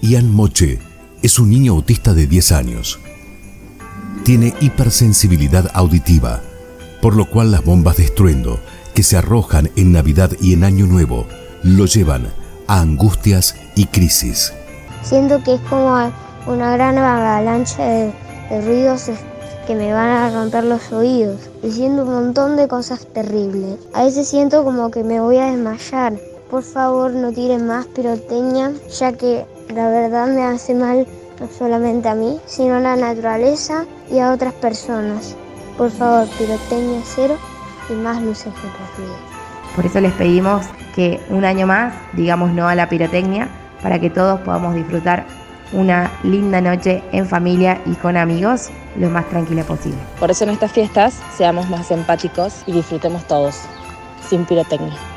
Ian Moche es un niño autista de 10 años. Tiene hipersensibilidad auditiva, por lo cual las bombas de estruendo que se arrojan en Navidad y en Año Nuevo lo llevan a angustias y crisis. Siento que es como una gran avalancha de ruidos que me van a romper los oídos. Y siento un montón de cosas terribles. A veces siento como que me voy a desmayar. Por favor, no tiren más pirotecnia, ya que la verdad me hace mal no solamente a mí, sino a la naturaleza y a otras personas. Por favor, pirotecnia cero y más luces repartidas. Por eso les pedimos que un año más digamos no a la pirotecnia, para que todos podamos disfrutar una linda noche en familia y con amigos lo más tranquila posible. Por eso en estas fiestas seamos más empáticos y disfrutemos todos, sin pirotecnia.